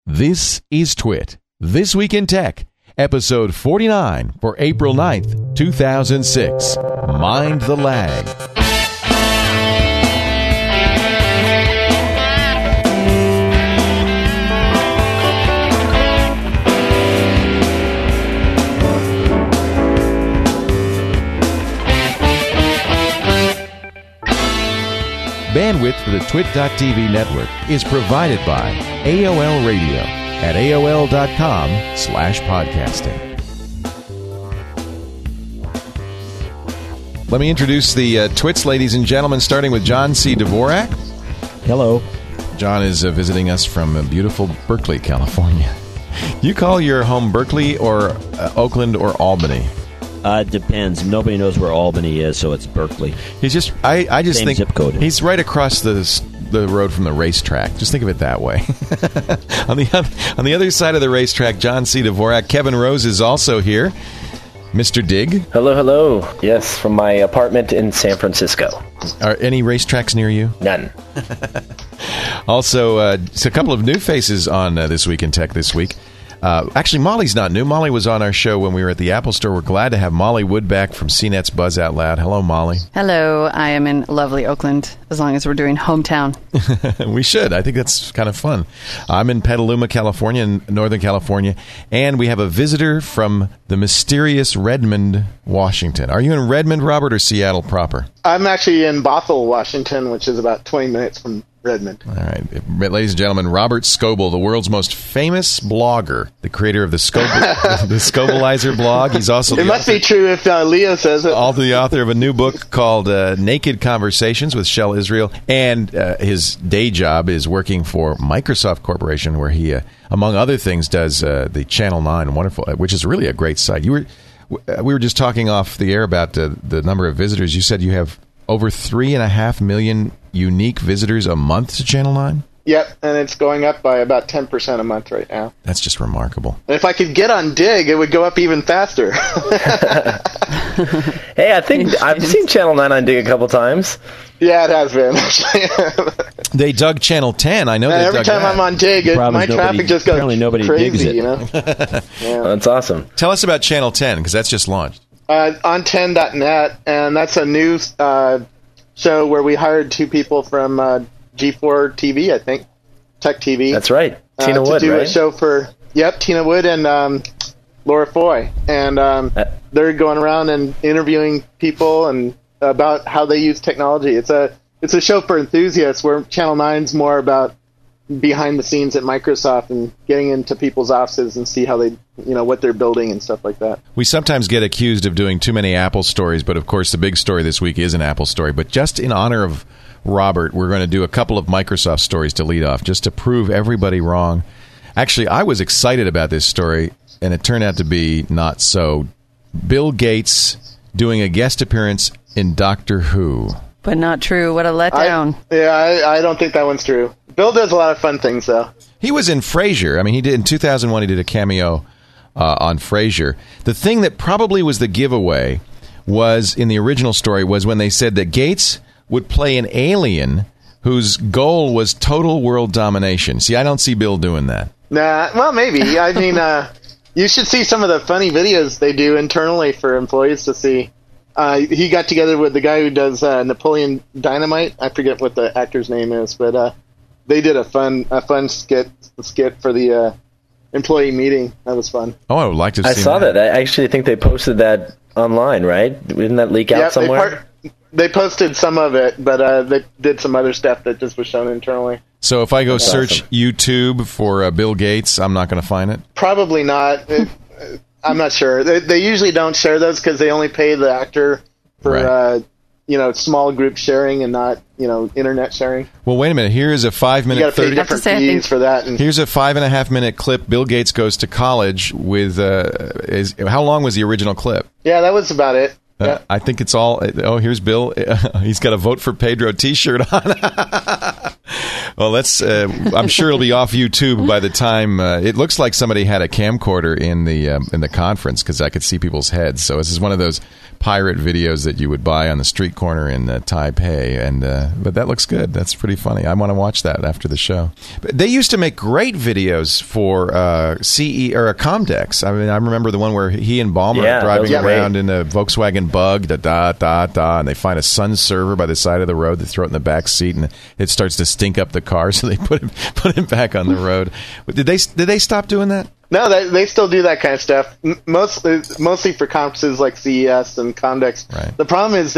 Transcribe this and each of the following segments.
This is Twit, This Week in Tech, episode 49 for April 9th, 2006. Mind the lag. Bandwidth for the Twit.tv network is provided by AOL Radio at AOL.com/podcasting. Let me introduce the Twits, ladies and gentlemen, starting with John C. Dvorak. Hello. John is visiting us from beautiful Berkeley, California. You call your home Berkeley or Oakland or Albany? Depends. Nobody knows where Albany is, so it's Berkeley. He's just. I just Same think zip code. He's right across the road from the racetrack. Just think of it that way. on the other side of the racetrack, John C. Dvorak. Kevin Rose is also here. Mr. Dig. Hello, hello. Yes, from my apartment in San Francisco. Are any racetracks near you? None. Also, it's a couple of new faces on This Week in Tech this week. Actually, Molly's not new. Molly was on our show when we were at the Apple Store. We're glad to have Molly Wood back from CNET's Buzz Out Loud. Hello, Molly. Hello. I am in lovely Oakland, as long as we're doing hometown. We should. I think that's kind of fun. I'm in Petaluma, California, in Northern California, and we have a visitor from the mysterious Redmond, Washington. Are you in Redmond, Robert, or Seattle proper? I'm actually in Bothell, Washington, which is about 20 minutes from Redmond. All right. Ladies and gentlemen, Robert Scoble, the world's most famous blogger, the creator of the Scobleizer blog. He's also it must be true if Leo says it. Also the author of a new book called Naked Conversations with Shel Israel. And his day job is working for Microsoft Corporation, where he, among other things, does the Channel 9, wonderful, which is really a great site. We were just talking off the air about the number of visitors. You said you have over 3.5 million unique visitors a month to Channel 9? Yep, and it's going up by about 10% a month right now. That's just remarkable. And if I could get on Dig, it would go up even faster. Hey, I think I've seen Channel 9 on Dig a couple times. Yeah, it has been. They dug Channel 10. I know they every dug time that. I'm on Dig, my traffic just goes crazy, digs it. you know? Yeah. That's awesome. Tell us about Channel 10, because that's just launched. On 10.net, and that's a new show where we hired two people from G4 TV, I think, Tech TV. That's right. Tina Wood, to do right? a show for, Tina Wood and Laura Foy. And they're going around and interviewing people and about how they use technology. It's a show for enthusiasts, where Channel 9's more about behind the scenes at Microsoft and getting into people's offices and see how they, what they're building and stuff like that. We sometimes get accused of doing too many Apple stories, but of course the big story this week is an Apple story. But just in honor of Robert, we're going to do a couple of Microsoft stories to lead off, just to prove everybody wrong. Actually, I was excited about this story, and it turned out to be not so. Bill Gates doing a guest appearance in Doctor Who. But not true. What a letdown. I don't think that one's true. Bill does a lot of fun things, though. He was in Frasier. I mean, he did in 2001. He did a cameo on Frasier. The thing that probably was the giveaway was in the original story was when they said that Gates would play an alien whose goal was total world domination. See, I don't see Bill doing that. Nah, well, maybe. I mean, you should see some of the funny videos they do internally for employees to see. He got together with the guy who does Napoleon Dynamite. I forget what the actor's name is, but they did a fun skit for the employee meeting. That was fun. Oh, I would like to see I saw that. I actually think they posted that online, right? Didn't that leak out somewhere? They posted some of it, but they did some other stuff that just was shown internally. So if I go search awesome. YouTube for Bill Gates, I'm not going to find it? Probably not. I'm not sure. They usually don't share those because they only pay the actor for Right. Small group sharing and not internet sharing. Well, wait a minute. Here is a 5-minute, You got to pay 30. different fees for that. And Here's a 5.5-minute clip. Bill Gates goes to college with. How long was the original clip? yeah, that was about it. I think it's all. Oh, here's Bill. He's got a Vote for Pedro T-shirt on. Well, I'm sure it'll be off YouTube by the time. It looks like somebody had a camcorder in the conference because I could see people's heads. So this is one of those pirate videos that you would buy on the street corner in Taipei. And but that looks good. That's pretty funny. I want to watch that after the show. But they used to make great videos for CE or Comdex. I mean, I remember the one where he and Ballmer are driving around in a Volkswagen Bug, and they find a Sun server by the side of the road. They throw it in the back seat, and it starts to stink up the car, so they put him back on the road. Did they stop doing that? No, they still do that kind of stuff. Mostly for conferences like CES and Comdex. Right. The problem is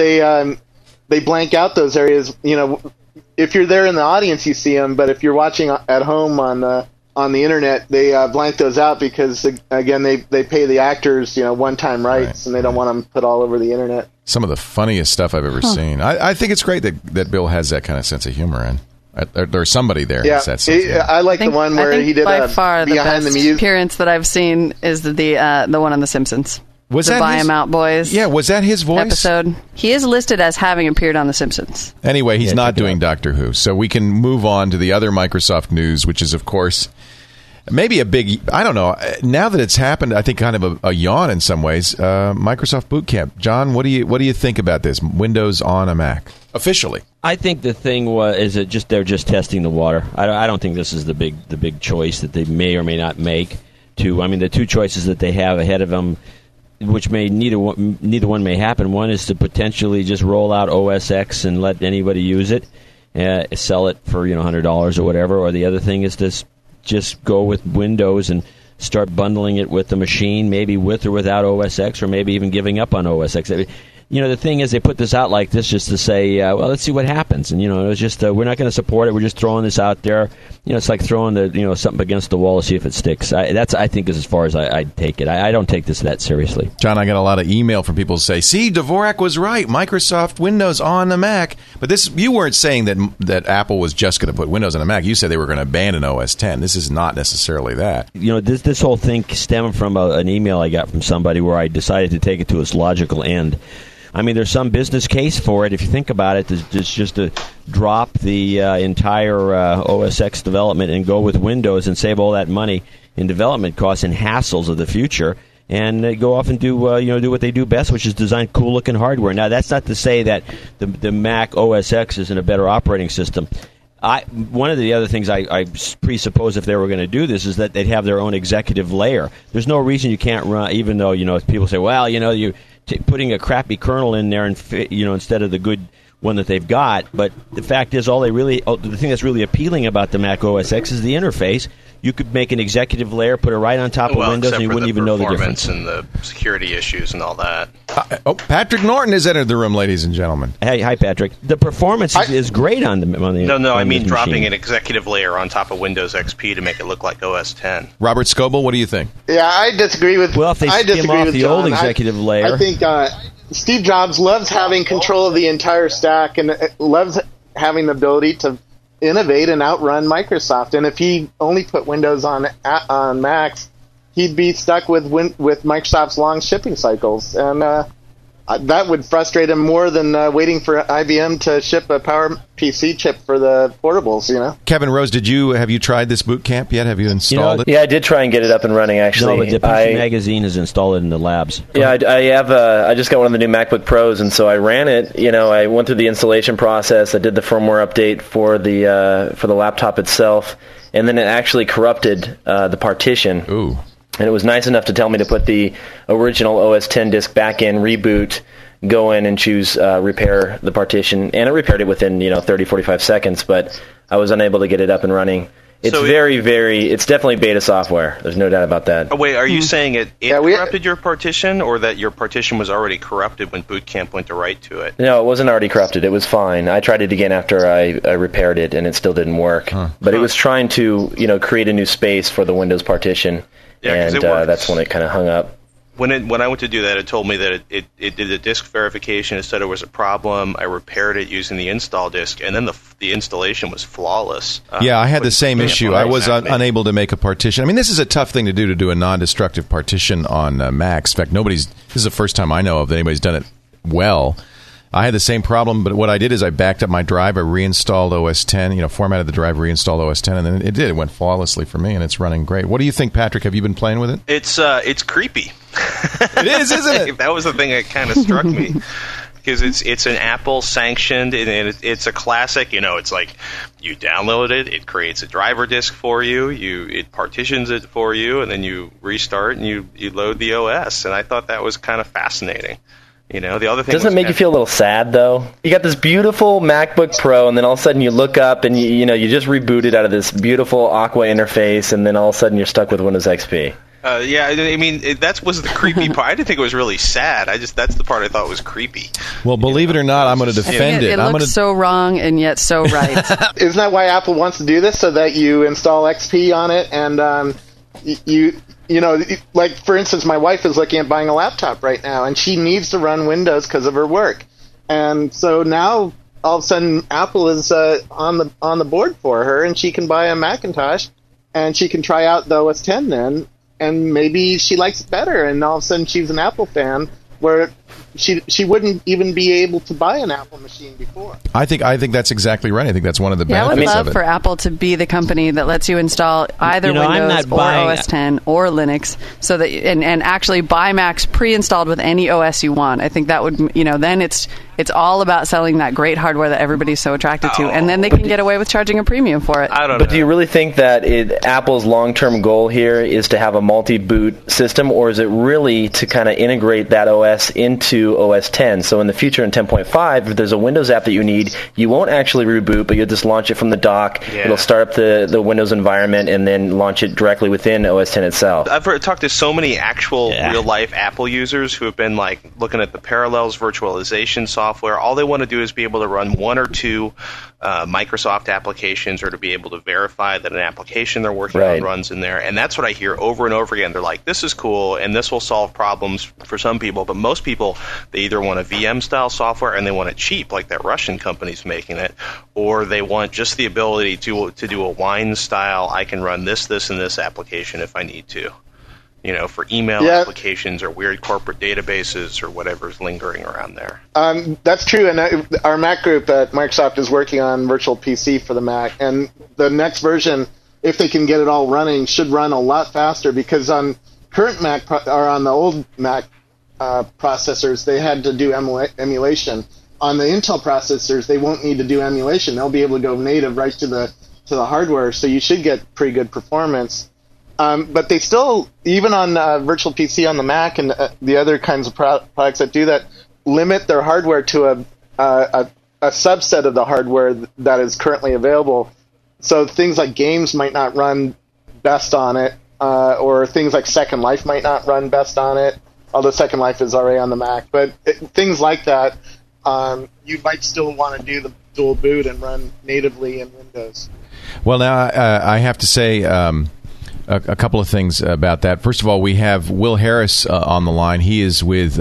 they blank out those areas. You know, if you're there in the audience, you see them, but if you're watching at home on the internet, they blank those out because again they pay the actors one-time rights, and they don't want them put all over the internet. Some of the funniest stuff I've ever seen. I think it's great that Bill has that kind of sense of humor in. There's somebody there. Yeah, I like the one where he did by far the behind best the music appearance that I've seen is the one on The Simpsons. Was the that Buy his, 'em Out Boys? Yeah, was that his voice? Episode. He is listed as having appeared on The Simpsons. Anyway, he's not doing Doctor Who, so we can move on to the other Microsoft news, which is, of course, maybe a big. I don't know. Now that it's happened, I think kind of a yawn in some ways. Microsoft Boot Camp. John, what do you think about this? Windows on a Mac officially. I think the thing is that they're just testing the water. I don't think this is the big choice that they may or may not make. The two choices that they have ahead of them, which neither one may happen. One is to potentially just roll out OS X and let anybody use it, sell it for $100 or whatever. Or the other thing is to just go with Windows and start bundling it with the machine, maybe with or without OS X, or maybe even giving up on OS X. The thing is, they put this out like this just to say, well, let's see what happens. And, it was just, we're not going to support it. We're just throwing this out there. It's like throwing something against the wall to see if it sticks. I think is as far as I take it. I don't take this that seriously. John, I got a lot of email from people who say, see, Dvorak was right. Microsoft Windows on the Mac. But you weren't saying that Apple was just going to put Windows on a Mac. You said they were going to abandon OS X. This is not necessarily that. This whole thing stemmed from an email I got from somebody where I decided to take it to its logical end. There's some business case for it. If you think about it, it's just to drop the entire OS X development and go with Windows and save all that money in development costs and hassles of the future, and go off and do what they do best, which is design cool-looking hardware. Now, that's not to say that the Mac OS X isn't a better operating system. One of the other things I presuppose if they were going to do this is that they'd have their own executive layer. There's no reason you can't run, even though people say, well, you. Putting a crappy kernel in there and instead of the good one that they've got, but the fact is, the thing that's really appealing about the Mac OS X is the interface. You could make an executive layer, put it right on top of Windows, and you wouldn't even know the difference. And the security issues and all that. Patrick Norton has entered the room, ladies and gentlemen. Hey, hi, Patrick. The performance is great on the No, I mean dropping machine. an executive layer on top of Windows XP to make it look like OS X. Robert Scoble, what do you think? Yeah, I disagree with. Well, if they skim off the old executive layer, I think Steve Jobs loves having control of the entire stack and loves having the ability to innovate and outrun Microsoft. And if he only put Windows on Macs, he'd be stuck with Microsoft's long shipping cycles, and that would frustrate him more than waiting for IBM to ship a PowerPC chip for the portables. Kevin Rose, have you tried this boot camp yet? Have you installed it? Yeah, I did try and get it up and running. Actually, no, but the PC Magazine has installed it in the labs. I have. I just got one of the new MacBook Pros, and so I ran it. I went through the installation process. I did the firmware update for the laptop itself, and then it actually corrupted the partition. Ooh. And it was nice enough to tell me to put the original OS X disk back in, reboot, go in and choose repair the partition. And it repaired it within 30, 45 seconds, but I was unable to get it up and running. It's it's definitely beta software. There's no doubt about that. Oh, wait, are you saying it corrupted your partition, or that your partition was already corrupted when Boot Camp went to write to it? No, it wasn't already corrupted. It was fine. I tried it again after I repaired it, and it still didn't work. But it was trying to create a new space for the Windows partition. Yeah, and that's when it kind of hung up. When I went to do that, it told me that it did a disk verification. It said it was a problem. I repaired it using the install disk, and then the installation was flawless. Yeah, I had the same issue. I was unable to make a partition. This is a tough thing to do a non-destructive partition on Macs. In fact, this is the first time I know of that anybody's done it well. I had the same problem, but what I did is I backed up my drive, I reinstalled OS 10, formatted the drive, reinstalled OS 10, and then it went flawlessly for me, and it's running great. What do you think, Patrick? Have you been playing with it? It's creepy. It is, isn't it? That was the thing that kind of struck me. Because it's an Apple sanctioned, and it's a classic. It's like you download it, it creates a driver disk for you, it partitions it for you, and then you restart and you load the OS. And I thought that was kind of fascinating. The other thing doesn't it make you feel a little sad though? You got this beautiful MacBook Pro, and then all of a sudden you look up and you just rebooted out of this beautiful Aqua interface, and then all of a sudden you're stuck with Windows XP. Yeah, I mean, that was the creepy part. I didn't think it was really sad. That's the part I thought was creepy. Well, believe it or not, I'm going to defend it. It looks so wrong and yet so right. Isn't that why Apple wants to do this, so that you install XP on it, and like, for instance, my wife is looking at buying a laptop right now, and she needs to run Windows because of her work. And so now, all of a sudden, Apple is on the board for her, and she can buy a Macintosh, and she can try out the OS 10 then, and maybe she likes it better, and all of a sudden she's an Apple fan, where she wouldn't even be able to buy an Apple machine before. I think that's exactly right. I think that's one of the benefits of it. I would love for Apple to be the company that lets you install either Windows or OS 10 or Linux, so that and actually buy Macs pre-installed with any OS you want. I think that would, then it's all about selling that great hardware that everybody's so attracted to, and then they can get away with charging a premium for it. I don't know. But do you really think that Apple's long-term goal here is to have a multi-boot system, or is it really to kind of integrate that OS into OS 10? So in the future, in 10.5, if there's a Windows app that you need, you won't actually reboot, but you'll just launch it from the dock. Yeah. It'll start up the Windows environment and then launch it directly within OS 10 itself. I've talked to so many actual real-life Apple users who have been looking at the Parallels virtualization software. All they want to do is be able to run one or two Microsoft applications, or to be able to verify that an application they're working on runs in there. And that's what I hear over and over again. They're like, this is cool, and this will solve problems for some people, but most people, they either want a VM-style software and they want it cheap, like that Russian company's making it, or they want just the ability to do a Wine-style, I can run this, and this application if I need to. For email applications or weird corporate databases or whatever's lingering around there. That's true, and our Mac group at Microsoft is working on Virtual PC for the Mac, and the next version, if they can get it all running, should run a lot faster, because on current Mac, or on the old Mac processors, they had to do emulation. On the Intel processors, they won't need to do emulation. They'll be able to go native right to the hardware, so you should get pretty good performance. But they still, even on Virtual PC on the Mac and the other kinds of products that do that, limit their hardware to a subset of the hardware that is currently available. So things like games might not run best on it, or things like Second Life might not run best on it, although Second Life is already on the Mac. But things like that, you might still want to do the dual boot and run natively in Windows. Well, now I have to say a couple of things about that. First of all, we have Will Harris on the line. He is with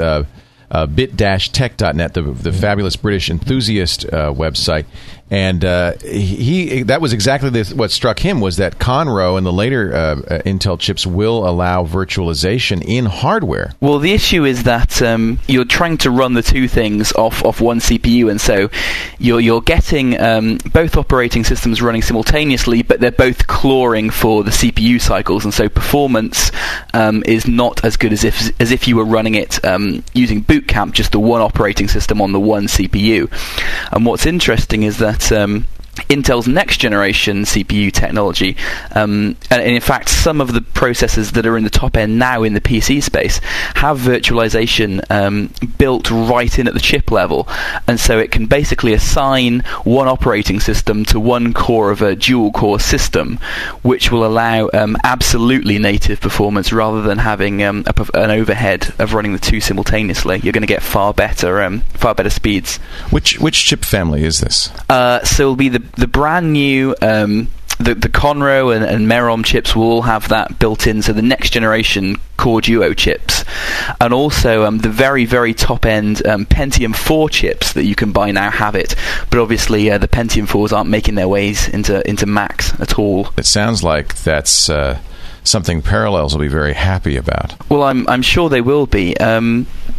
bit-tech.net, the fabulous British enthusiast website. And that was exactly what struck him, was that Conroe and the later Intel chips will allow virtualization in hardware. Well, the issue is that you're trying to run the two things off one CPU, and so you're getting both operating systems running simultaneously, but they're both clawing for the CPU cycles, and so performance is not as good as if you were running it using Boot Camp, just the one operating system on the one CPU. And what's interesting is that Intel's next generation CPU technology, and in fact some of the processors that are in the top end now in the PC space have virtualization built right in at the chip level, and so it can basically assign one operating system to one core of a dual core system, which will allow absolutely native performance rather than having an overhead of running the two simultaneously. You're going to get far better speeds. Which chip family is this? So it'll be the brand new the Conroe and Merom chips will all have that built in, so the next generation Core Duo chips, and also the very, very top end Pentium 4 chips that you can buy now have it, but obviously the Pentium 4s aren't making their ways into Macs at all. It sounds like that's something Parallels will be very happy about. Well, I'm sure they will be.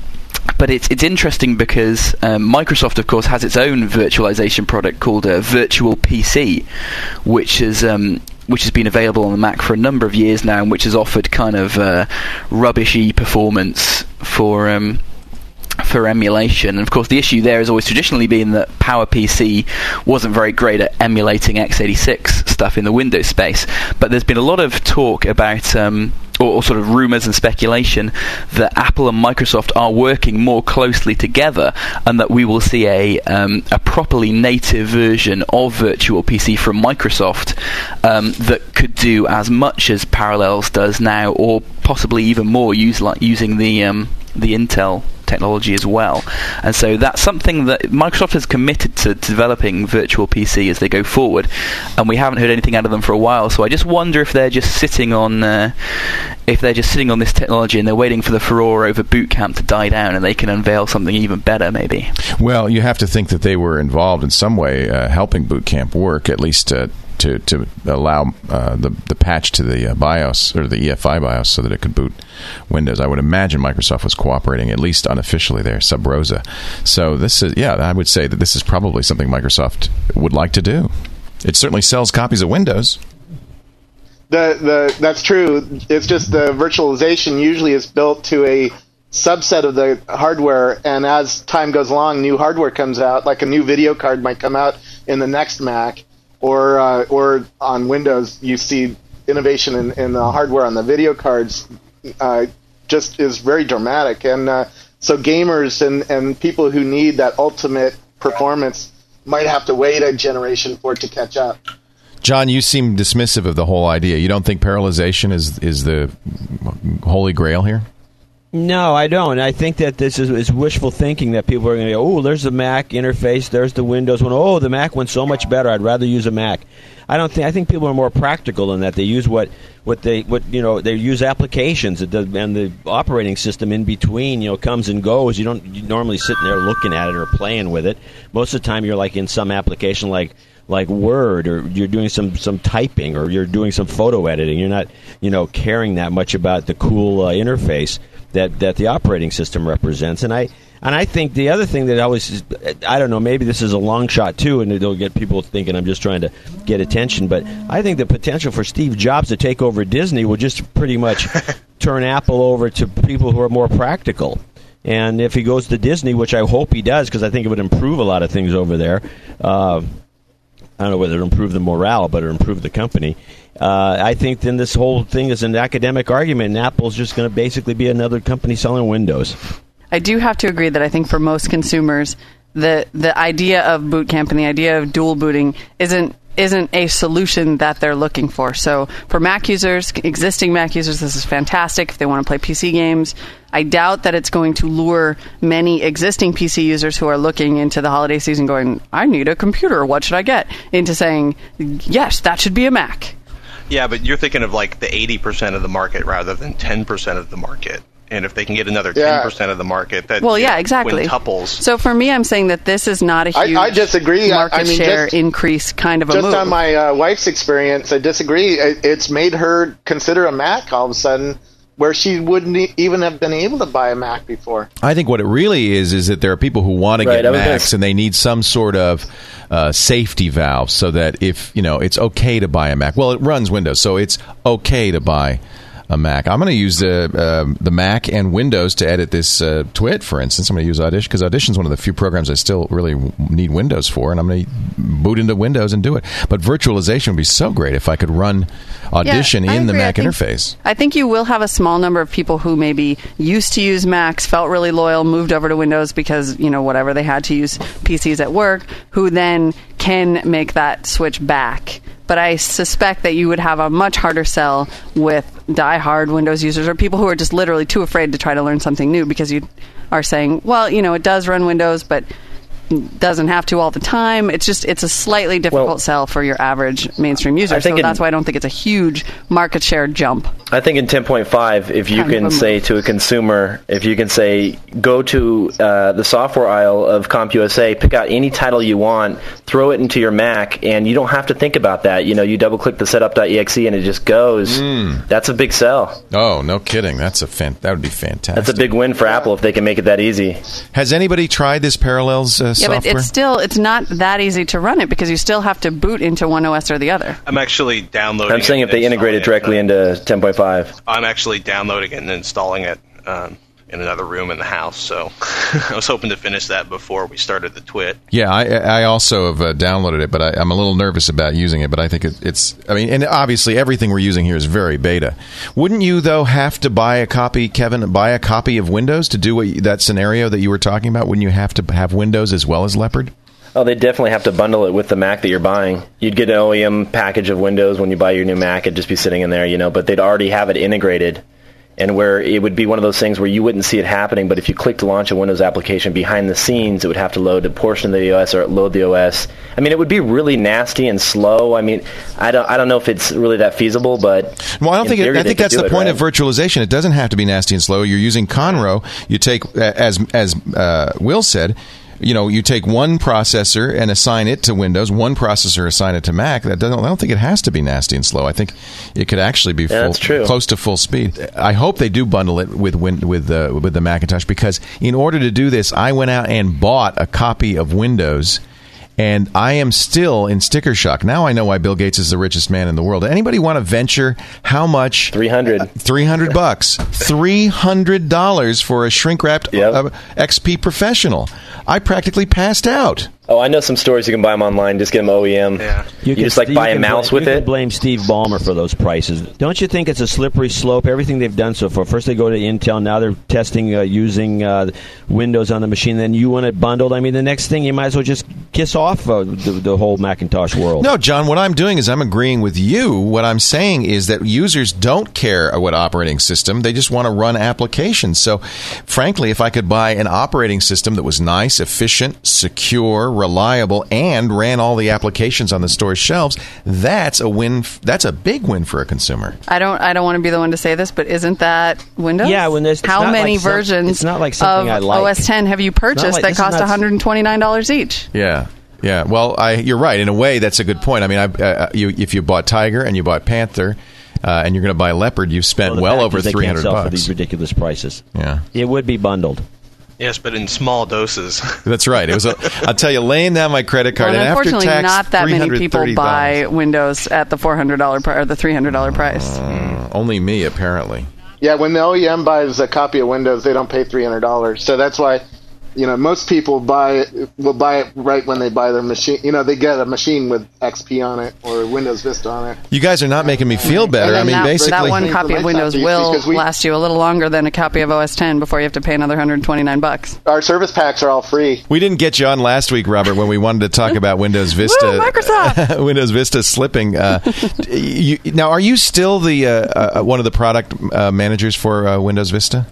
But it's interesting because Microsoft, of course, has its own virtualization product called Virtual PC, which has been available on the Mac for a number of years now, and which has offered kind of rubbishy performance for emulation. And of course the issue there has always traditionally been that PowerPC wasn't very great at emulating x86 stuff in the Windows space. But there's been a lot of talk about or sort of rumours and speculation that Apple and Microsoft are working more closely together, and that we will see a properly native version of Virtual PC from Microsoft that could do as much as Parallels does now, or possibly even more, using the Intel technology as well. And so that's something that Microsoft has committed to developing Virtual PC as they go forward, and we haven't heard anything out of them for a while. So I just wonder if they're just sitting on this technology and they're waiting for the furore over Boot Camp to die down, and they can unveil something even better, maybe. Well, you have to think that they were involved in some way helping Boot Camp work, at least to allow the patch to the BIOS, or the EFI BIOS, so that it could boot Windows. I would imagine Microsoft was cooperating, at least unofficially, there, sub rosa. So this is, I would say that this is probably something Microsoft would like to do. It certainly sells copies of Windows. That's true. It's just the virtualization usually is built to a subset of the hardware, and as time goes along, new hardware comes out, like a new video card might come out in the next Mac. Or on Windows, you see innovation in the hardware on the video cards just is very dramatic. And so gamers and people who need that ultimate performance might have to wait a generation for it to catch up. John, you seem dismissive of the whole idea. You don't think parallelization is the holy grail here? No, I don't. I think that this is wishful thinking, that people are going to go, oh, there's the Mac interface, there's the Windows one. Oh, the Mac one's so much better. I'd rather use a Mac. I think people are more practical than that. They use they use applications, and the operating system in between, comes and goes. You don't normally sitting there looking at it or playing with it. Most of the time, you're like in some application like Word, or you're doing some typing, or you're doing some photo editing. You're not caring that much about the cool interface that the operating system represents. And I think the other thing that always, I don't know, maybe this is a long shot too, and it'll get people thinking I'm just trying to get attention, but I think the potential for Steve Jobs to take over Disney will just pretty much turn Apple over to people who are more practical. And if he goes to Disney, which I hope he does, because I think it would improve a lot of things over there, I don't know whether it would improve the morale, but it would improve the company. I think then this whole thing is an academic argument, and Apple's just going to basically be another company selling Windows. I do have to agree that I think for most consumers, the idea of Boot Camp and the idea of dual booting isn't a solution that they're looking for. So for Mac users, existing Mac users, this is fantastic if they want to play PC games. I doubt that it's going to lure many existing PC users who are looking into the holiday season going, I need a computer, what should I get? Into saying, yes, that should be a Mac. Yeah, but you're thinking of like the 80% of the market rather than 10% of the market. And if they can get another 10% of the market, that exactly. quintuples. So for me, I'm saying that this is not a huge I disagree. market share increase kind of a move. Just on my wife's experience, I disagree. It's made her consider a Mac all of a sudden, where she wouldn't even have been able to buy a Mac before. I think what it really is that there are people who want to get Macs, and they need some sort of safety valve so that if, it's okay to buy a Mac. Well, it runs Windows, so it's okay to buy a Mac. I'm going to use the Mac and Windows to edit this TWiT, for instance. I'm going to use Audition, because Audition's one of the few programs I still really need Windows for, and I'm going to boot into Windows and do it. But virtualization would be so great if I could run Audition in the Mac interface. I think you will have a small number of people who maybe used to use Macs, felt really loyal, moved over to Windows because, whatever, they had to use PCs at work, who then can make that switch back. But I suspect that you would have a much harder sell with die-hard Windows users, or people who are just literally too afraid to try to learn something new, because you are saying, well, it does run Windows, but doesn't have to all the time. It's a slightly difficult sell for your average mainstream user. So that's why I don't think it's a huge market share jump. I think in 10.5, if you can say to a consumer, go to the software aisle of CompUSA, pick out any title you want, throw it into your Mac, and you don't have to think about that. You double-click the setup.exe and it just goes. That's a big sell. Oh, no kidding. That would be fantastic. That's a big win for Apple if they can make it that easy. Has anybody tried this Parallels software? Yeah, but it's not that easy to run it because you still have to boot into one OS or the other. I'm actually downloading. I'm saying if they integrate it directly into 10.5. I'm actually downloading it and installing it in another room in the house. So I was hoping to finish that before we started the twit. Yeah, I also have downloaded it, but I'm a little nervous about using it. But I think it's. I mean, and obviously everything we're using here is very beta. Wouldn't you though have to buy a copy, Kevin? Buy a copy of Windows to do that scenario that you were talking about? Wouldn't you have to have Windows as well as Leopard? Oh, they definitely have to bundle it with the Mac that you're buying. You'd get an OEM package of Windows when you buy your new Mac. It'd just be sitting in there, but they'd already have it integrated. And where it would be one of those things where you wouldn't see it happening, but if you click to launch a Windows application behind the scenes, it would have to load a portion of the OS or load the OS. I mean, it would be really nasty and slow. I mean, I don't know if it's really that feasible, but I think that's the point of virtualization. It doesn't have to be nasty and slow. You're using Conroe. You take, as Will said, you take one processor and assign it to Windows, one processor assign it to Mac. I don't think it has to be nasty and slow. I think it could actually be close to full speed. I hope they do bundle it with the Macintosh, because in order to do this, I went out and bought a copy of Windows. And I am still in sticker shock. Now I know why Bill Gates is the richest man in the world. Anybody want to venture how much? $300. $300. $300 for a shrink-wrapped XP Professional. I practically passed out. Oh, I know some stores you can buy them online. Just get them OEM. Yeah. You just buy a mouse with it. You can blame Steve Ballmer for those prices. Don't you think it's a slippery slope? Everything they've done so far. First they go to Intel. Now they're testing using Windows on the machine. Then you want it bundled. I mean, the next thing you might as well just kiss off the whole Macintosh world. No, John, what I'm doing is I'm agreeing with you. What I'm saying is that users don't care what operating system. They just want to run applications. So, frankly, if I could buy an operating system that was nice, efficient, secure, reliable, and ran all the applications on the store's shelves, that's a win. That's a big win for a consumer. I don't want to be the one to say this, but isn't that Windows? Yeah, when there's how many versions it's not like something of I like. OS X have you purchased that cost $129 each? Yeah. Yeah, well, you're right. In a way, that's a good point. I mean, if you bought Tiger and you bought Panther, and you're going to buy Leopard, you've spent well over $300 for these ridiculous prices. Yeah, it would be bundled. Yes, but in small doses. That's right. It was. I'll tell you, laying down my credit card, and after tax, not that many people buy Windows at the $400 or the $300 price. Only me, apparently. Yeah, when the OEM buys a copy of Windows, they don't pay $300. So that's why, most people will buy it right when they buy their machine. They get a machine with XP on it or Windows Vista on it. You guys are not making me feel better. I mean, basically, that one copy of Windows will last you a little longer than a copy of OS X before you have to pay another $129. Our service packs are all free. We didn't get you on last week, Robert, when we wanted to talk about Windows Vista. Woo, Microsoft! Windows Vista slipping. Now, are you still the one of the product managers for Windows Vista?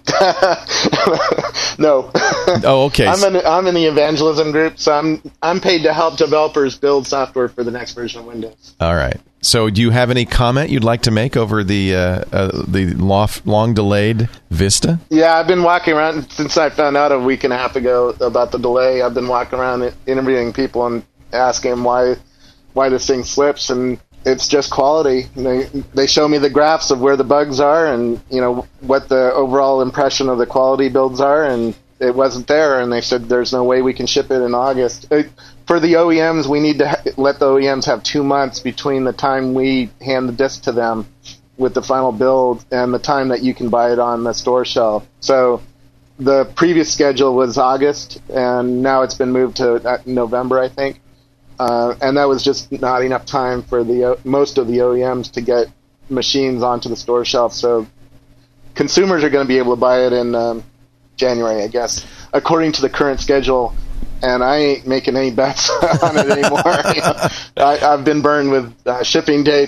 No. Oh, okay. I'm in the evangelism group, so I'm paid to help developers build software for the next version of Windows. All right. So, do you have any comment you'd like to make over the long-delayed Vista? Yeah, I've been walking around since I found out a week and a half ago about the delay. I've been walking around interviewing people and asking them why this thing slips, and it's just quality. They show me the graphs of where the bugs are, and what the overall impression of the quality builds are, and it wasn't there, and they said there's no way we can ship it in August. For the OEMs, we need to let the OEMs have 2 months between the time we hand the disk to them with the final build and the time that you can buy it on the store shelf. So the previous schedule was August, and now it's been moved to November, I think. And that was just not enough time for most of the OEMs to get machines onto the store shelf. So consumers are going to be able to buy it in January, I guess, according to the current schedule. And I ain't making any bets on it anymore. I've been burned with shipping dates.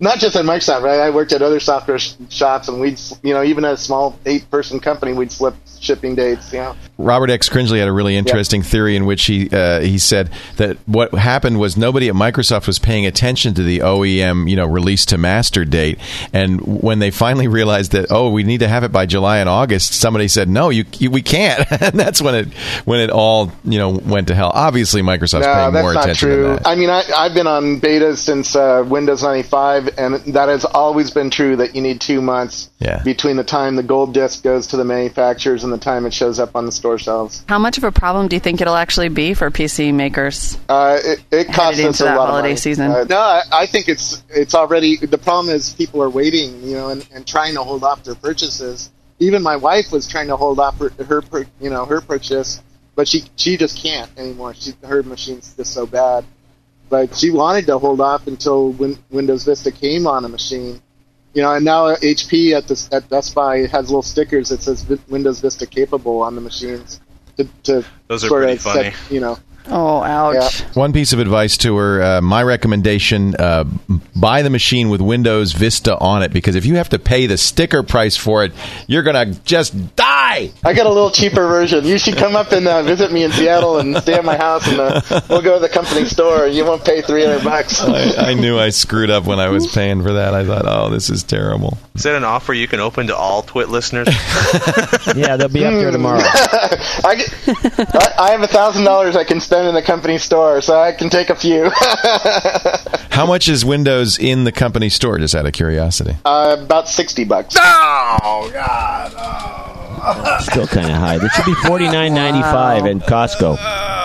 not just at Microsoft, right? I worked at other software shops, and we'd, even at a small 8-person company, we'd flip shipping dates. Robert X. Cringely had a really interesting theory in which he said that what happened was nobody at Microsoft was paying attention to the OEM, release to master date, and when they finally realized that we need to have it by July and August, somebody said no, we can't, and that's when it all went to hell. Obviously, Microsoft's paying more attention to that. I mean, I've been on betas since Windows 95, and that has always been true that you need 2 months between the time the gold disc goes to the manufacturers and the time it shows up on the store shelves. How much of a problem do you think it'll actually be for PC makers? It costs us a lot of money. Season. No, I think it's already. The problem is people are waiting, and trying to hold off their purchases. Even my wife was trying to hold off her purchase, but she just can't anymore. Her machine's just so bad. But she wanted to hold off until Windows Vista came on a machine. And now HP at Best Buy has little stickers that says Windows Vista capable on the machines to those are pretty funny. Oh, ouch. Yeah. One piece of advice to her, my recommendation, buy the machine with Windows Vista on it, because if you have to pay the sticker price for it, you're going to just die. I got a little cheaper version. You should come up and visit me in Seattle and stay at my house, and we'll go to the company store. You won't pay $300. I knew I screwed up when I was paying for that. I thought, this is terrible. Is that an offer you can open to all Twit listeners? Yeah, they'll be up there tomorrow. I have $1,000 I can spend in the company store, so I can take a few. How much is Windows in the company store, just out of curiosity? About $60. Oh, God. Oh. Still kind of high. There should be $49.95 in Costco.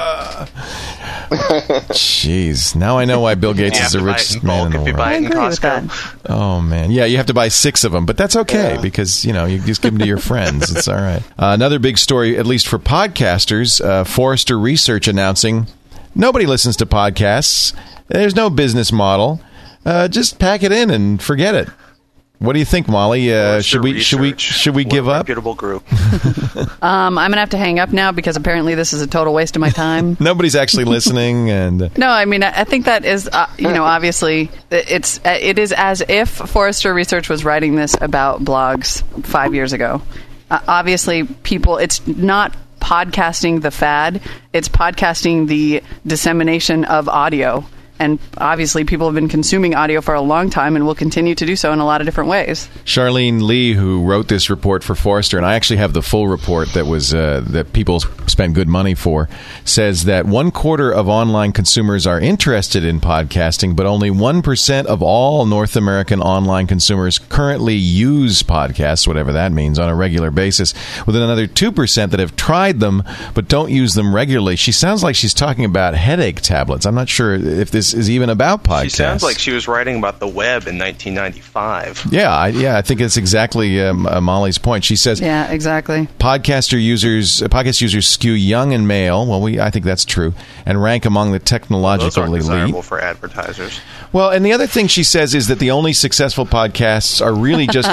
Jeez. Now I know why Bill Gates is the richest man in the world. I agree with that. Oh, man. Yeah, you have to buy 6 of them, but that's okay because, you just give them to your friends. It's all right. Another big story, at least for podcasters, Forrester Research announcing nobody listens to podcasts. There's no business model. Just pack it in and forget it. What do you think, Molly? Should we give up? Reputable group. I'm gonna have to hang up now because apparently this is a total waste of my time. Nobody's actually listening, and no, I mean I think that is obviously it is as if Forrester Research was writing this about blogs 5 years ago. Obviously, it's not podcasting the fad; it's podcasting the dissemination of audio. And obviously, people have been consuming audio for a long time and will continue to do so in a lot of different ways. Charlene Lee, who wrote this report for Forrester, and I actually have the full report that was that people spend good money for, says that 1/4 of online consumers are interested in podcasting, but only 1% of all North American online consumers currently use podcasts, whatever that means, on a regular basis, with another 2% that have tried them but don't use them regularly. She sounds like she's talking about headache tablets. I'm not sure if this is even about podcasts. She sounds like she was writing about the web in 1995. Yeah, I think it's exactly Molly's point. She says, yeah, exactly. Podcast users skew young and male. Well, I think that's true, and rank among the technologically elite. Those aren't desirable for advertisers. Well, and the other thing she says is that the only successful podcasts are really just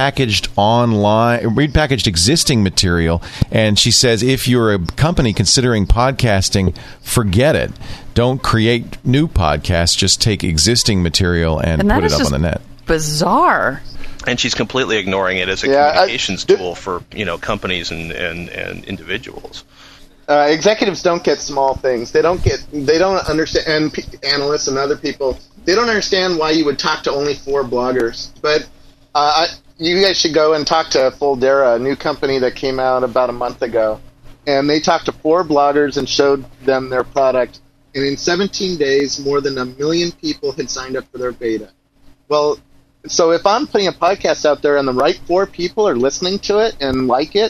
repackaged existing material. And she says if you're a company considering podcasting, forget it. Don't create new podcasts. Just take existing material and put it up on the net. Bizarre. And she's completely ignoring it as a communications tool for companies and individuals. Executives don't get small things. They don't understand, and analysts and other people, they don't understand why you would talk to only 4 bloggers. But you guys should go and talk to Foldera, a new company that came out about a month ago. And they talked to 4 bloggers and showed them their product. And in 17 days, more than 1 million people had signed up for their beta. Well, so if I'm putting a podcast out there and the right 4 people are listening to it and like it,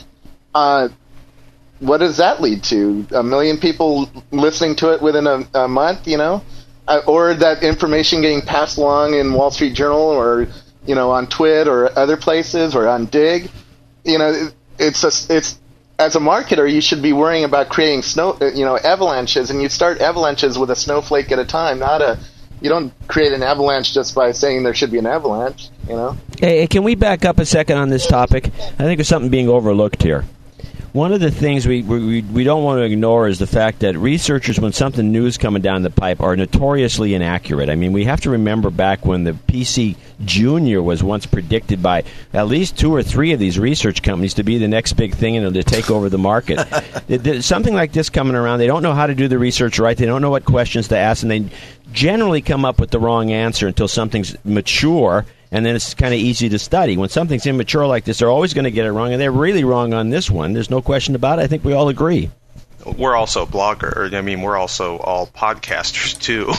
what does that lead to? 1 million people listening to it within a month, or that information getting passed along in Wall Street Journal or, on Twit or other places or on Dig. It's as a marketer, you should be worrying about creating avalanches, and you start avalanches with a snowflake at a time, you don't create an avalanche just by saying there should be an avalanche, Hey, can we back up a second on this topic? I think there's something being overlooked here. one of the things we don't want to ignore is the fact that researchers, when something new is coming down the pipe, are notoriously inaccurate. I mean, we have to remember back when the PC Junior was once predicted by at least 2 or 3 of these research companies to be the next big thing and to take over the market. Something like this coming around, they don't know how to do the research right. They don't know what questions to ask, and they generally come up with the wrong answer until something's mature, and then it's kind of easy to study. When something's immature like this, they're always going to get it wrong, and they're really wrong on this one. There's no question about it. I think we all agree. We're also bloggers. I mean, we're also all podcasters, too.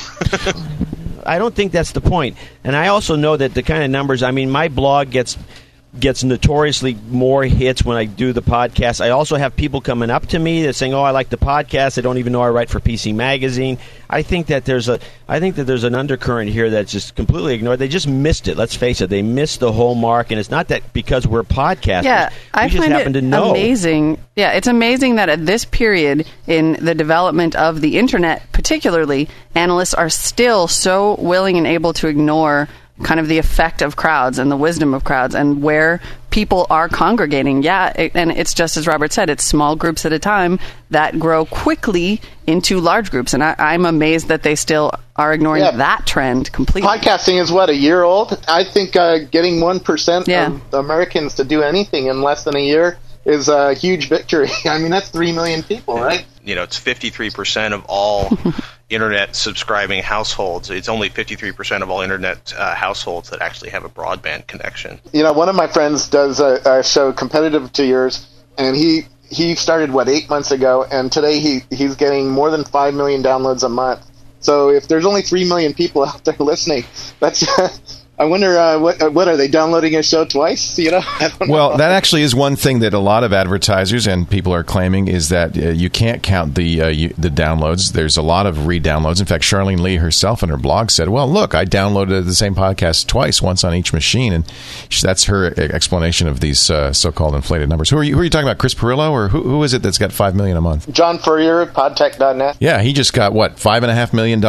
I don't think that's the point. And I also know that the kind of numbers, I mean, my blog gets notoriously more hits when I do the podcast. I also have people coming up to me that saying, "Oh, I like the podcast. They don't even know I write for PC Magazine." I think that there's an undercurrent here that's just completely ignored. They just missed it. Let's face it, they missed the whole mark, and it's not that because we're podcasters. Yeah, I just find happen it to know. Amazing. Yeah, it's amazing that at this period in the development of the internet, particularly, analysts are still so willing and able to ignore kind of the effect of crowds and the wisdom of crowds and where people are congregating. And it's just as Robert said, it's small groups at a time that grow quickly into large groups. And I'm amazed that they still are ignoring that trend completely. Podcasting is, a year old? I think getting 1% of Americans to do anything in less than a year is a huge victory. I mean, that's 3 million people, right? It's 53% of all internet subscribing households. It's only 53% of all internet households that actually have a broadband connection. One of my friends does a show competitive to yours, and he started, 8 months ago, and today he's getting more than 5 million downloads a month. So if there's only 3 million people out there listening, that's... I wonder what are they downloading a show twice? I don't know. Well, that actually is one thing that a lot of advertisers and people are claiming is that you can't count the downloads. There's a lot of re-downloads. In fact, Charlene Lee herself in her blog said, "Well, look, I downloaded the same podcast twice, once on each machine," and that's her explanation of these so-called inflated numbers. Who are you talking about? Chris Pirillo, or who is it that's got 5 million a month? John Furrier, podtech.net. Yeah, he just got $5.5 million.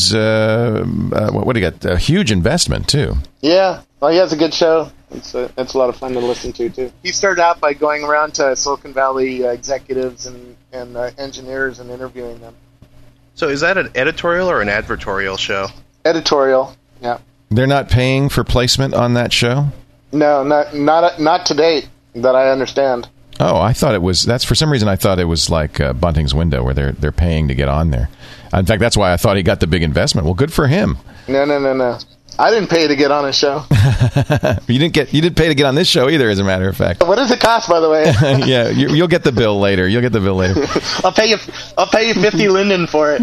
What do you got? A huge investment too. Yeah, well, he has a good show. It's a lot of fun to listen to, too. He started out by going around to Silicon Valley executives and engineers and interviewing them. So is that an editorial or an advertorial show? Editorial, yeah. They're not paying for placement on that show? No, not to date, that I understand. Oh, I thought it was. That's for some reason I thought it was like Bunting's Window, where they're paying to get on there. In fact, that's why I thought he got the big investment. Well, good for him. No. I didn't pay to get on a show. You didn't pay to get on this show either, as a matter of fact. What does it cost, by the way? Yeah, you'll get the bill later. I'll pay you 50 linden for it.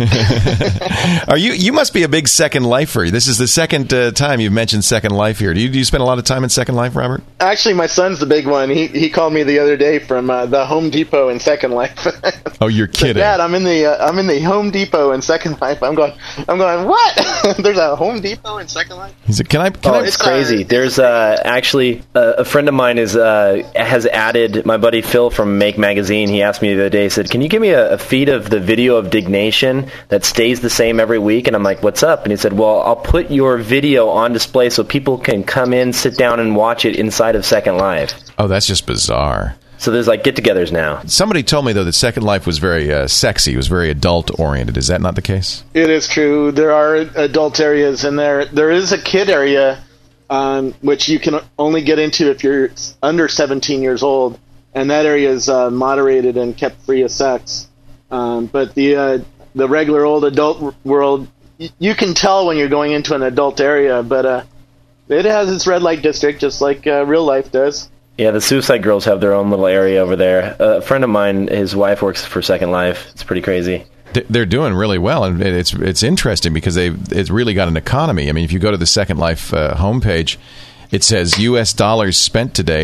Right? You must be a big Second Lifer. This is the second time you've mentioned Second Life here. Do you spend a lot of time in Second Life, Robert? Actually, my son's the big one. He called me the other day from the Home Depot in Second Life. Oh, you're kidding! Dad, I'm in the Home Depot in Second Life. I'm going. What? There's a Home Depot in Second Life? He said, "Can I?" It's crazy. There's actually a friend of mine has added my buddy Phil from Make Magazine. He asked me the other day. He said, "Can you give me a feed of the video of Dignation that stays the same every week?" And I'm like, "What's up?" And he said, "Well, I'll put your video on display so people can come in, sit down, and watch it inside of Second Life." Oh, that's just bizarre. So there's get-togethers now. Somebody told me, though, that Second Life was very sexy. It was very adult-oriented. Is that not the case? It is true. There are adult areas in there. There is a kid area, which you can only get into if you're under 17 years old, and that area is moderated and kept free of sex. But the regular old adult world, you can tell when you're going into an adult area, but it has its red light district, just like real life does. Yeah, the Suicide Girls have their own little area over there. A friend of mine, his wife works for Second Life. It's pretty crazy. They're doing really well, and it's interesting because it's really got an economy. I mean, if you go to the Second Life homepage, it says U.S. dollars spent today,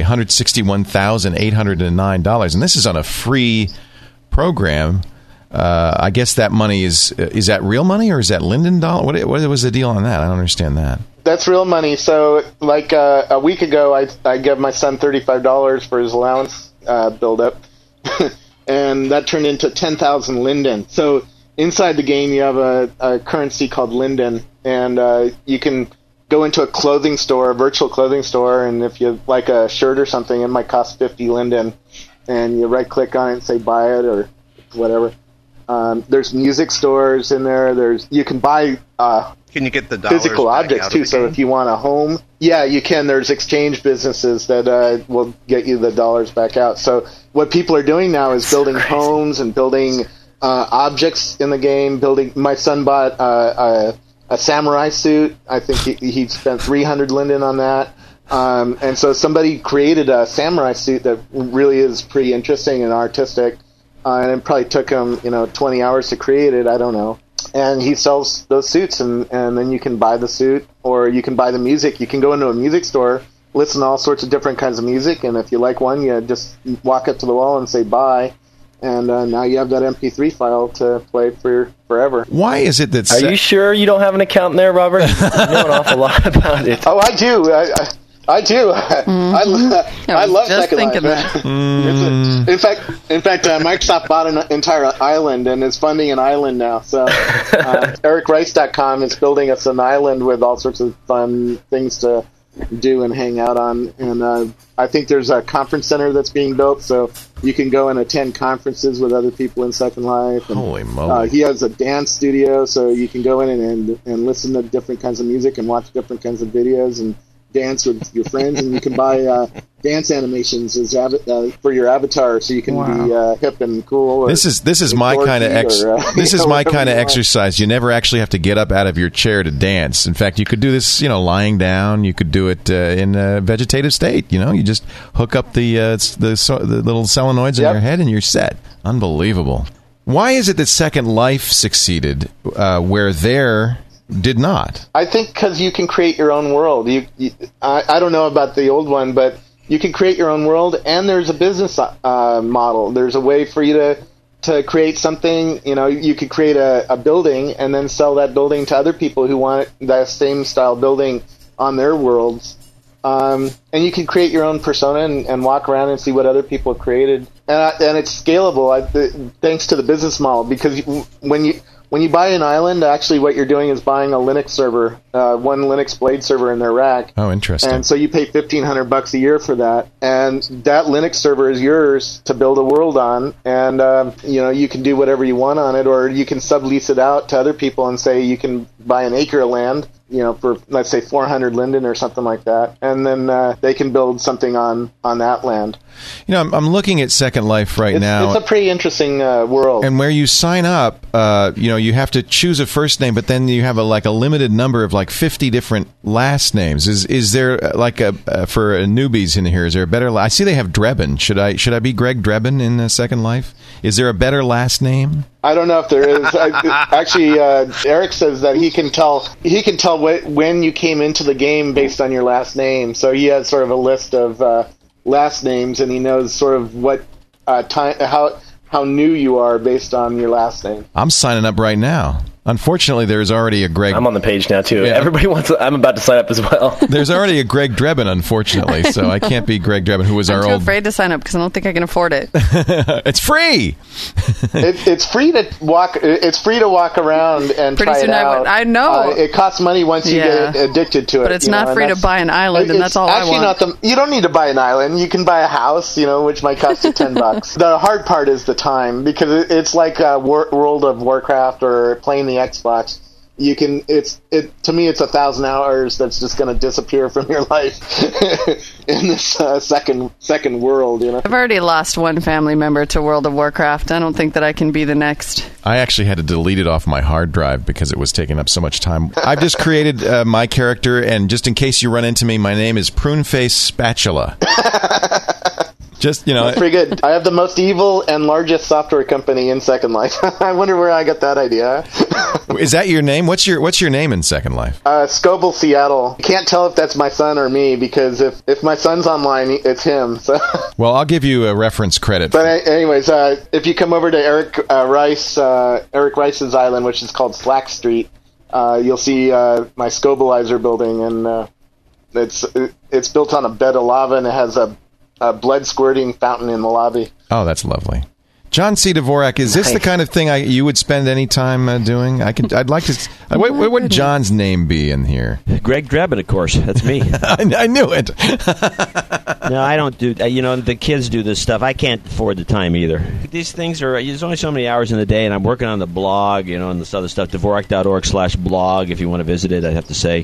$161,809, and this is on a free program. I guess that money is that real money or is that Linden dollar? What was the deal on that? I don't understand that. That's real money. So, a week ago, I gave my son $35 for his allowance buildup, and that turned into 10,000 Linden. So, inside the game, you have a currency called Linden, and you can go into a clothing store, a virtual clothing store, and if you like a shirt or something, it might cost 50 Linden. and you right-click on it and say buy it or whatever. There's music stores in there. You can buy can you get the dollars physical objects too. So if you want a home, yeah, you can. There's exchange businesses that will get you the dollars back out. So what people are doing now is building homes and building objects in the game. My son bought a samurai suit. I think he spent 300 linden on that. And so somebody created a samurai suit that really is pretty interesting and artistic. And it probably took him, 20 hours to create it. I don't know. And he sells those suits, and then you can buy the suit, or you can buy the music. You can go into a music store, listen to all sorts of different kinds of music, and if you like one, you just walk up to the wall and say buy, and now you have that MP3 file to play for forever. Why is it that... Are you sure you don't have an account in there, Robert? You know an awful lot about it. Oh, I do. I do. I love Second Life. In fact, Microsoft bought an entire island and is funding an island now. So, EricRice.com is building us an island with all sorts of fun things to do and hang out on. And I think there's a conference center that's being built, so you can go and attend conferences with other people in Second Life. And, holy moly! He has a dance studio, so you can go in and listen to different kinds of music and watch different kinds of videos and dance with your friends, and you can buy dance animations for your avatar, so you can be hip and cool. This is my kind of exercise. You never actually have to get up out of your chair to dance. In fact, you could do this, lying down. You could do it in a vegetative state. You just hook up the little solenoids in your head, and you're set. Unbelievable. Why is it that Second Life succeeded where there did not? I think because you can create your own world. I don't know about the old one, but you can create your own world, and there's a business model. There's a way for you to create something. You could create a building and then sell that building to other people who want that same style building on their worlds. And you can create your own persona and walk around and see what other people have created. And it's scalable thanks to the business model, because when you buy an island, actually what you're doing is buying a Linux server, one Linux Blade server in their rack. Oh, interesting. And so you pay $1,500 a year for that, and that Linux server is yours to build a world on, and you can do whatever you want on it, or you can sublease it out to other people and say you can buy an acre of land, for, let's say, 400 linden or something like that, and then they can build something on that land. I'm looking at Second Life now. It's a pretty interesting world. And where you sign up, you have to choose a first name, but then you have a limited number of 50 different last names. Is there for newbies in here? Is there a better? I see they have Drebin. Should I be Greg Drebin in Second Life? Is there a better last name? I don't know if there is. Actually, Eric says that he can tell when you came into the game based on your last name. So he has sort of a list of last names, and he knows sort of what how new you are based on your last name. I'm signing up right now. Unfortunately, there's already a Greg... I'm on the page now, too. Yeah. Everybody wants... I'm about to sign up as well. There's already a Greg Drebin, unfortunately, so I can't be Greg Drebin, who was our old... I'm too afraid to sign up because I don't think I can afford it. It's free! It's free to walk... It's free to walk around and pretty try soon it out. I know. It costs money once you get addicted to it. But it's not free to buy an island, and that's all I want. You don't need to buy an island. You can buy a house, which might cost you $10. The hard part is the time, because it's like World of Warcraft or playing the Xbox. You can. To me, it's 1,000 hours that's just going to disappear from your life in this second world. I've already lost one family member to World of Warcraft. I don't think that I can be the next. I actually had to delete it off my hard drive because it was taking up so much time. I've just created my character, and just in case you run into me, my name is Pruneface Spatula. That's pretty good. I have the most evil and largest software company in Second Life. I wonder where I got that idea. Is that your name? What's your name in Second Life? Scoble Seattle. Can't tell if that's my son or me, because if my son's online, it's him. So. Well, I'll give you a reference credit. But anyways, if you come over to Eric Rice's island, which is called Slack Street, you'll see my Scobleizer building, and it's built on a bed of lava, and it has a blood squirting fountain in the lobby. Oh, that's lovely. John C. Dvorak, is this the kind of thing you would spend any time doing? I'd like to. What would John's name be in here? Greg Drebin, of course. That's me. I knew it. No, I don't do. The kids do this stuff. I can't afford the time either. These things are. There's only so many hours in the day, and I'm working on the blog, and this other stuff. Dvorak.org/blog. If you want to visit it, I have to say.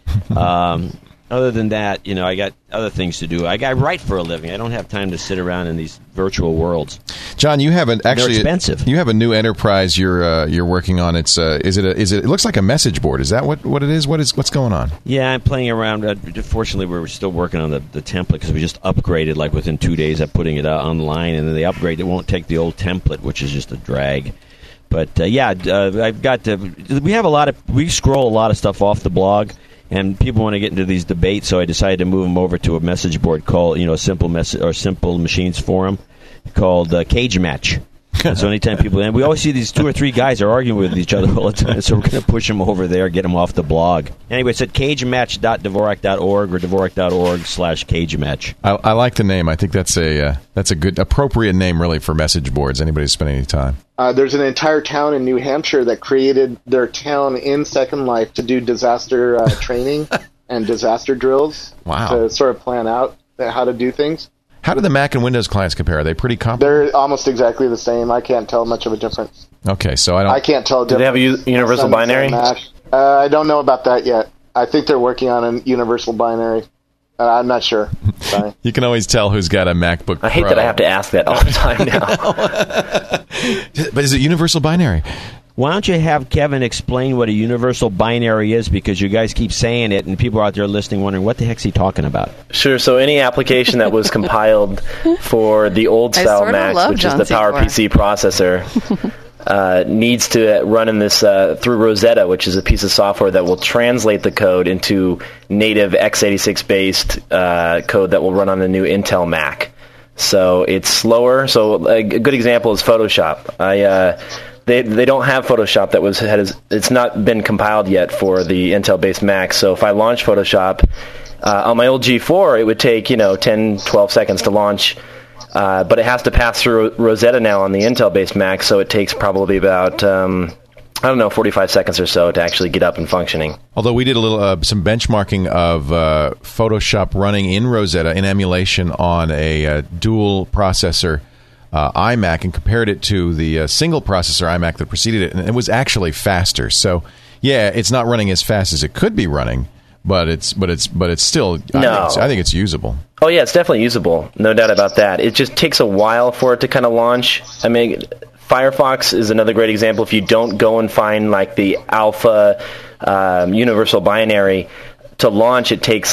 Other than that, I got other things to do. I write for a living. I don't have time to sit around in these virtual worlds. John, you have they're expensive. You have a new enterprise you're working on. It's it looks like a message board. Is that what it is? What's going on? Yeah, I'm playing around. Fortunately, we're still working on the template because we just upgraded like within 2 days of putting it online, and then the upgrade it won't take the old template, which is just a drag. But I've got to. We scroll a lot of stuff off the blog. And people want to get into these debates, so I decided to move them over to a message board called, Simple Machines Forum, called Cage Match. So anytime and we always see these 2 or 3 guys are arguing with each other all the time, so we're going to push them over there, get them off the blog. Anyway, it's at cagematch.dvorak.org or dvorak.org/cagematch. I like the name. I think that's a good, appropriate name, really, for message boards. Anybody spending any time. There's an entire town in New Hampshire that created their town in Second Life to do disaster training and disaster drills. Wow. To sort of plan out how to do things. How do the Mac and Windows clients compare? Are they pretty comparable? They're almost exactly the same. I can't tell much of a difference. Okay, so I can't tell. Do they have a universal binary? I don't know about that yet. I think they're working on a universal binary. I'm not sure. Sorry. You can always tell who's got a MacBook Pro. I hate that I have to ask that all the time now. But is it universal binary? Why don't you have Kevin explain what a universal binary is, because you guys keep saying it and people are out there listening wondering what the heck's he talking about. Sure. So any application that was compiled for the old style Macs, which is the PowerPC processor, needs to run in this through Rosetta, which is a piece of software that will translate the code into native x86 based code that will run on the new Intel Mac. So it's slower. So a good example is Photoshop. They don't have Photoshop it's not been compiled yet for the Intel-based Mac. So if I launch Photoshop on my old G4, it would take 10, 12 seconds to launch, but it has to pass through Rosetta now on the Intel-based Mac. So it takes probably about 45 seconds or so to actually get up and functioning. Although we did some benchmarking of Photoshop running in Rosetta in emulation on a dual processor iMac and compared it to the single processor iMac that preceded it, and it was actually faster. So, yeah, it's not running as fast as it could be running, but it's still. No. I think it's usable. Oh yeah, it's definitely usable, no doubt about that. It just takes a while for it to kind of launch. I mean, Firefox is another great example. If you don't go and find like the alpha universal binary to launch, it takes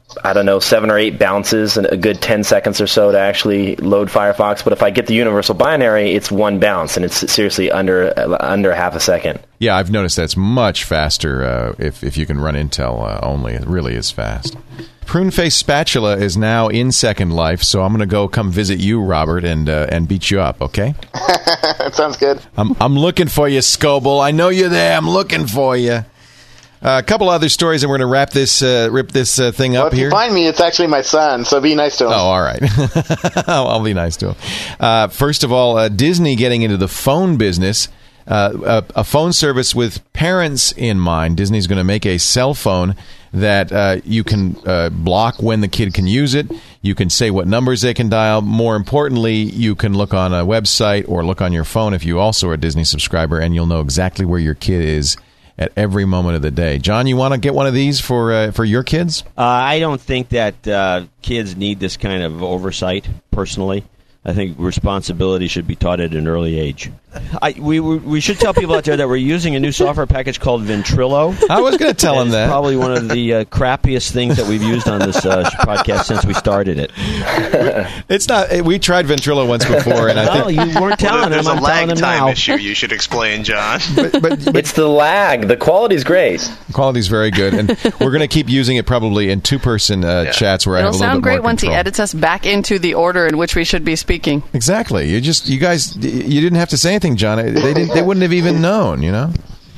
7 or 8 bounces and a good 10 seconds or so to actually load Firefox. But if I get the universal binary, it's 1 bounce, and it's seriously under half a second. Yeah, I've noticed that's much faster if you can run Intel only. It really is fast. Prune Face Spatula is now in Second Life, so I'm going to come visit you, Robert, and beat you up, okay? That sounds good. I'm looking for you, Scoble. I know you're there. I'm looking for you. A couple other stories, and we're going to rip this thing up here. If you find me, it's actually my son, so be nice to him. Oh, all right. I'll be nice to him. First of all, Disney getting into the phone business. A phone service with parents in mind. Disney's going to make a cell phone that you can block when the kid can use it. You can say what numbers they can dial. More importantly, you can look on a website or look on your phone if you also are a Disney subscriber, and you'll know exactly where your kid is at every moment of the day. John, you want to get one of these for your kids? I don't think that kids need this kind of oversight, personally. I think responsibility should be taught at an early age. We should tell people out there that we're using a new software package called Ventrilo. I was going to tell them that. It's probably one of the crappiest things that we've used on this podcast since we started it. It's not. We tried Ventrilo once before, and I think you weren't telling them. I'm telling them now. There's a lag time issue you should explain, John. But it's the lag. The quality's great. The quality's very good, and we're going to keep using it probably in two-person chats where I have a little bit more control. It'll sound great once he edits us back into the order in which we should be speaking. Exactly. You guys, you didn't have to say anything, John. They wouldn't have even known,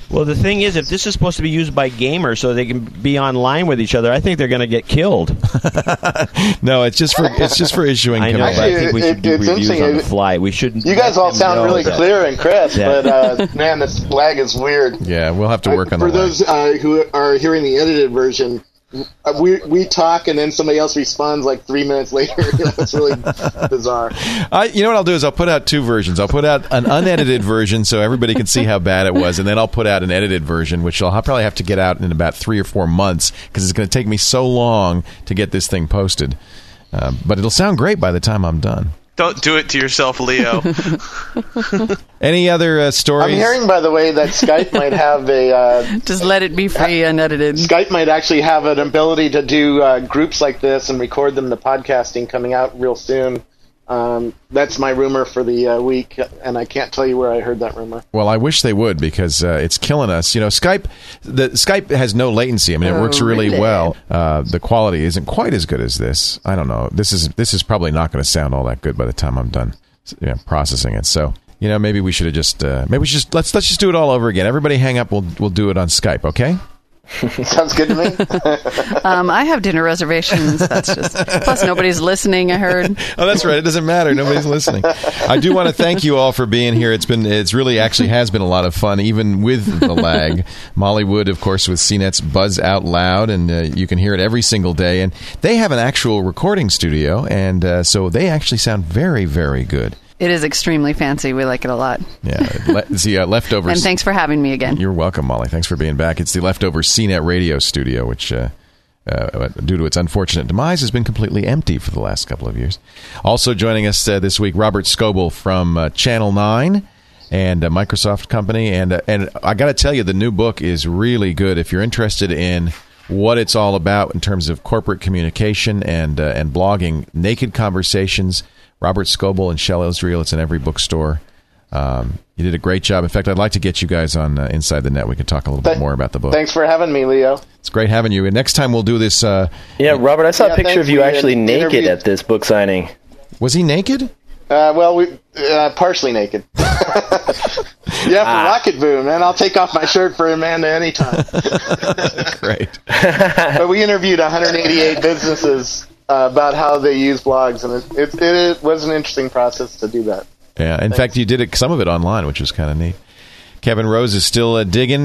Well, the thing is, if this is supposed to be used by gamers so they can be online with each other, I think they're going to get killed. No, it's just for issuing. I know, but I think we should do reviews on the fly. We shouldn't. You guys all sound really clear and crisp, but man, this lag is weird. Yeah, we'll have to work on for the those who are hearing the edited version. We talk and then somebody else responds like 3 minutes later. It's really bizarre. You know what I'll do is I'll put out two versions. I'll put out an unedited version so everybody can see how bad it was, and then I'll put out an edited version, which I'll probably have to get out in about 3 or 4 months because it's going to take me so long to get this thing posted. But it'll sound great by the time I'm done. Don't do it to yourself, Leo. Any other stories? I'm hearing, by the way, that Skype might have a... Just let it be free, unedited. Skype might actually have an ability to do groups like this and record them to podcasting coming out real soon. That's my rumor for the week, and I can't tell you where I heard that rumor. Well, I wish they would because it's killing us. You know, Skype has no latency. I mean, it works really well. The quality isn't quite as good as this. I don't know. This is probably not going to sound all that good by the time I'm done processing it. So, maybe we should have just let's just do it all over again. Everybody hang up. We'll do it on Skype, okay? Sounds good to me. I have dinner reservations. That's just. Plus, nobody's listening. I heard. Oh, that's right. It doesn't matter. Nobody's listening. I do want to thank you all for being here. It's really actually has been a lot of fun, even with the lag. Molly Wood, of course, with CNET's Buzz Out Loud, and you can hear it every single day. And they have an actual recording studio, and so they actually sound very, very good. It is extremely fancy. We like it a lot. Yeah, it's the Leftovers. And thanks for having me again. You're welcome, Molly. Thanks for being back. It's the Leftovers CNET radio studio, which, due to its unfortunate demise, has been completely empty for the last couple of years. Also joining us this week, Robert Scoble from Channel 9 and a Microsoft company. And I got to tell you, the new book is really good. If you're interested in what it's all about in terms of corporate communication and blogging, Naked Conversations, Robert Scoble and Shel Israel. It's in every bookstore. You did a great job. In fact, I'd like to get you guys on Inside the Net. We could talk a little bit more about the book. Thanks for having me, Leo. It's great having you. And next time we'll do this. Robert, I saw a picture of you actually naked at this book signing. Was he naked? Partially naked. For Rocket Boom, man. I'll take off my shirt for Amanda anytime. Great. But we interviewed 188 businesses about how they use blogs, and it was an interesting process to do that. Yeah, in fact, you did some of it online, which was kind of neat. Kevin Rose is still digging.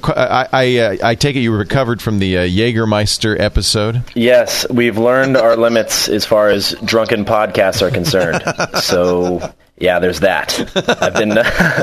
I take it you recovered from the Jägermeister episode? Yes, we've learned our limits as far as drunken podcasts are concerned. So, yeah, there's that. I've been...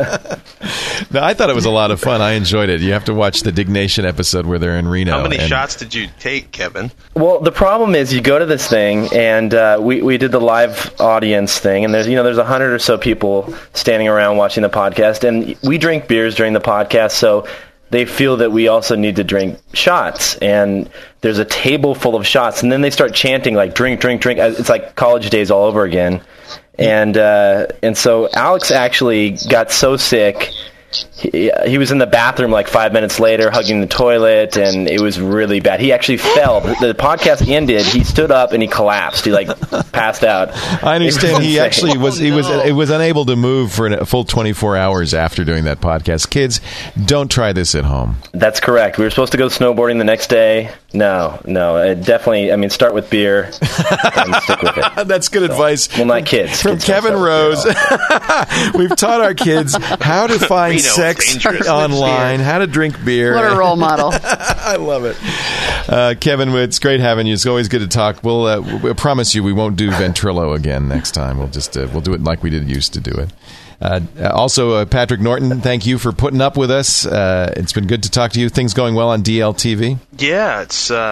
No, I thought it was a lot of fun. I enjoyed it. You have to watch the Dignation episode where they're in Reno. How many shots did you take, Kevin? Well, the problem is you go to this thing, and we did the live audience thing, and there's 100 or so people standing around watching the podcast, and we drink beers during the podcast, so they feel that we also need to drink shots, and there's a table full of shots, and then they start chanting like drink, drink, drink. It's like college days all over again. And so Alex actually got so sick, he was in the bathroom like 5 minutes later, hugging the toilet, and it was really bad. He actually fell. The podcast ended. He stood up and he collapsed. He passed out. I understand. He actually was unable to move for a full 24 hours after doing that podcast. Kids, don't try this at home. That's correct. We were supposed to go snowboarding the next day. No, definitely. I mean, start with beer and stick with it. That's good advice. Well, not kids. From Kevin Rose. We've taught our kids how to find sex online, how to drink beer. What a role model. I love it. Kevin, it's great having you. It's always good to talk. We'll promise you we won't do Ventrilo again next time. We'll just we'll do it like we used to do it. Also, Patrick Norton, thank you for putting up with us. It's been good to talk to you. Things going well on DLTV? Yeah,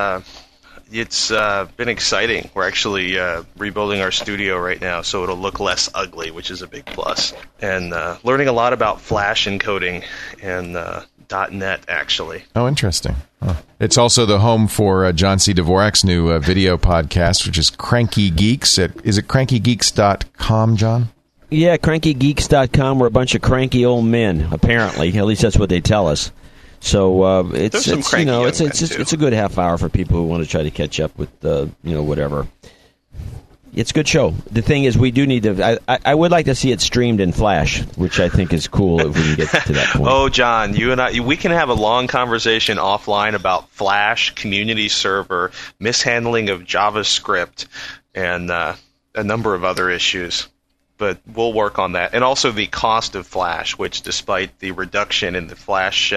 it's been exciting. We're actually rebuilding our studio right now, so it'll look less ugly, which is a big plus. And learning a lot about Flash encoding and .NET, actually. Oh, interesting. Huh. It's also the home for John C. Dvorak's new video podcast, which is Cranky Geeks. Is it crankygeeks.com, John? Yeah, crankygeeks.com. We're a bunch of cranky old men, apparently. At least that's what they tell us. So it's a good half hour for people who want to try to catch up with whatever. It's a good show. The thing is, we do need to. I would like to see it streamed in Flash, which I think is cool if we can get to that point. Oh, John, you and I, we can have a long conversation offline about Flash, community server, mishandling of JavaScript, and a number of other issues. But we'll work on that, and also the cost of Flash, which, despite the reduction in the Flash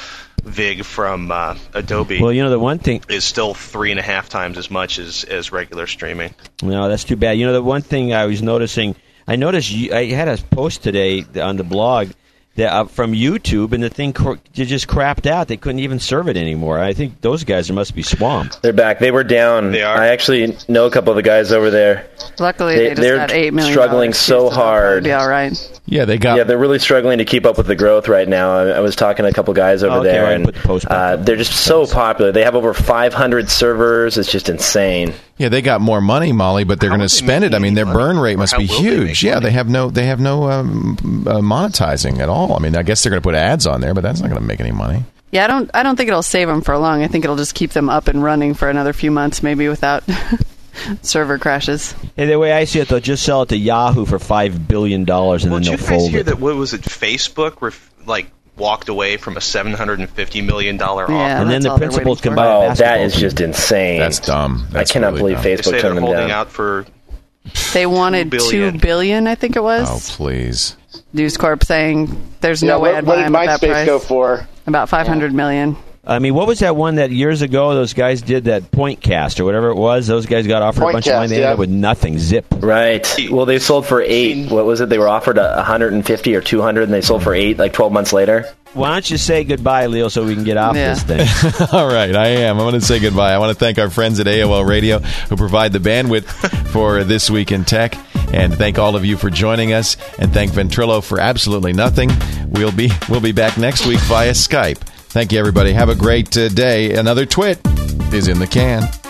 VIG from Adobe, well, the one thing is still 3.5 times as much as regular streaming. No, that's too bad. The one thing I was noticing, I had a post today on the blog that, from YouTube, and the thing just crapped out. They couldn't even serve it anymore. I think those guys must be swamped. They're back. They were down. They are. I actually know a couple of the guys over there. Luckily, they just got $8 million. Struggling so hard. Be all right. Yeah, they're really struggling to keep up with the growth right now. I was talking to a couple guys over there, and they're just so popular. They have over 500 servers. It's just insane. Yeah, they got more money, Molly, but they're going to spend it. I mean, their burn rate must be huge. Yeah, they have no monetizing at all. I mean, I guess they're going to put ads on there, but that's not going to make any money. Yeah, I don't think it'll save them for long. I think it'll just keep them up and running for another few months, maybe without server crashes. Hey, the way I see it, they'll just sell it to Yahoo for $5 billion, and then they'll fold it. Did you guys hear that? What was it? Facebook walked away from a $750 million offer. Yeah, and then the principals can buy a basketball that is just insane. That's dumb. I cannot believe Facebook turned them down. Holding out for They wanted $2 billion, I think it was. Oh, please. News Corp saying there's no way I'd buy them at that price. What did MySpace go for? About $500 million. I mean, what was that one that years ago those guys did, that Pointcast or whatever it was? Those guys got offered a bunch of money. They ended up with nothing. Zip. Right. Well, they sold for $8. What was it? They were offered $150 or $200, and they sold for $8 like 12 months later. Why don't you say goodbye, Leo, so we can get off this thing? All right, I am. I'm going to say goodbye. I want to thank our friends at AOL Radio who provide the bandwidth for This Week in Tech, and thank all of you for joining us, and thank Ventrilo for absolutely nothing. We'll be back next week via Skype. Thank you, everybody. Have a great day. Another twit is in the can.